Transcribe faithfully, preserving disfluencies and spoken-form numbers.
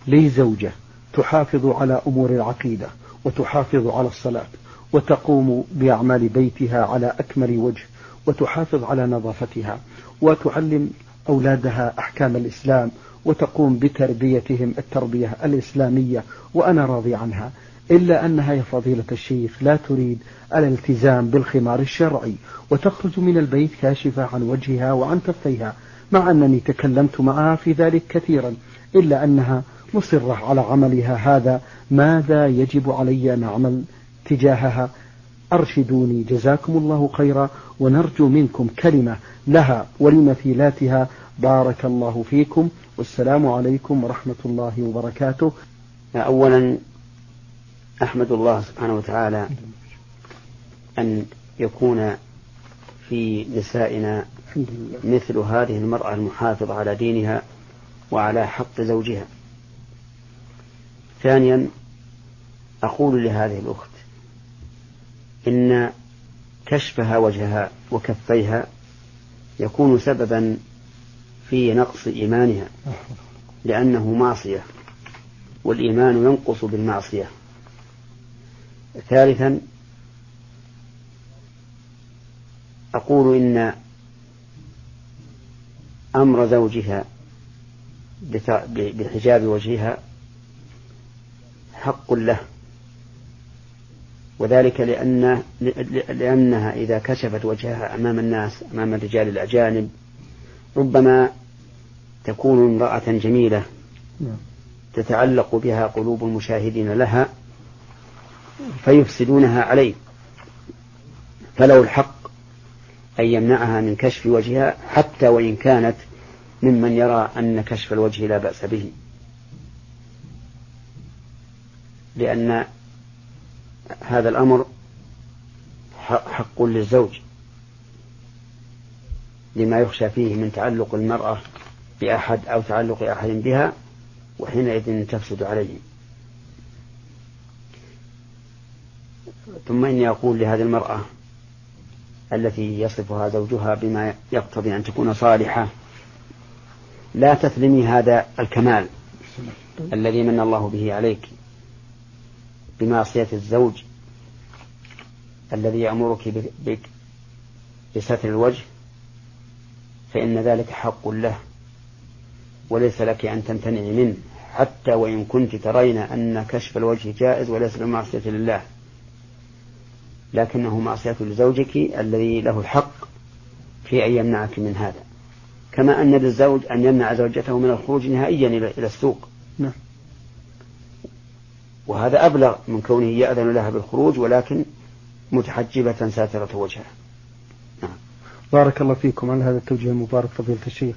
لي زوجة تحافظ على أمور العقيدة وتحافظ على الصلاة وتقوم بأعمال بيتها على أكمل وجه وتحافظ على نظافتها وتعلم أولادها أحكام الإسلام وتقوم بتربيتهم التربية الإسلامية وأنا راضي عنها، إلا أنها يا فضيلة الشيخ لا تريد الالتزام بالخمار الشرعي وتخرج من البيت كاشفة عن وجهها وعن كفيها، مع أنني تكلمت معها في ذلك كثيرا، إلا أنها مصرة على عملها هذا. ماذا يجب علي أن أعمل تجاهها؟ أرشدوني جزاكم الله خيرا، ونرجو منكم كلمة لها ولمثيلاتها. بارك الله فيكم، والسلام عليكم ورحمة الله وبركاته. أولا أحمد الله سبحانه وتعالى أن يكون في نسائنا مثل هذه المرأة المحافظة على دينها وعلى حق زوجها. ثانيا أقول لهذه الأخت إن كشفها وجهها وكفيها يكون سببا في نقص إيمانها، لأنه معصية والإيمان ينقص بالمعصية. ثالثا أقول إن أمر زوجها بحجاب وجهها حق له، وذلك لأن لأنها إذا كشفت وجهها أمام الناس أمام الرجال الأجانب ربما تكون امرأة جميلة تتعلق بها قلوب المشاهدين لها فيفسدونها عليه، فله الحق أن يمنعها من كشف وجهها حتى وإن كانت ممن يرى أن كشف الوجه لا بأس به، لأن هذا الأمر حق للزوج لما يخشى فيه من تعلق المرأة بأحد أو تعلق أحد بها، وحينئذ تفسد عليه. ثم إني أقول لهذه المرأة التي يصفها زوجها بما يقتضي أن تكون صالحة لا تثلمي هذا الكمال الذي من الله به عليك بمعصية الزوج الذي يأمرك بك بستر الوجه، فإن ذلك حق له وليس لك أن تمتنعي منه حتى وإن كنت ترين أن كشف الوجه جائز وليس بمعصية لله، لكنه معصية لزوجك الذي له الحق في أن يمنعك من هذا، كما أن للزوج أن يمنع زوجته من الخروج نهائيا إلى السوق. نعم. وهذا أبلغ من كونه يأذن لها بالخروج ولكن متحجبة ساترة وجهها. نعم. بارك الله فيكم على هذا التوجيه المبارك فضيلة الشيخ.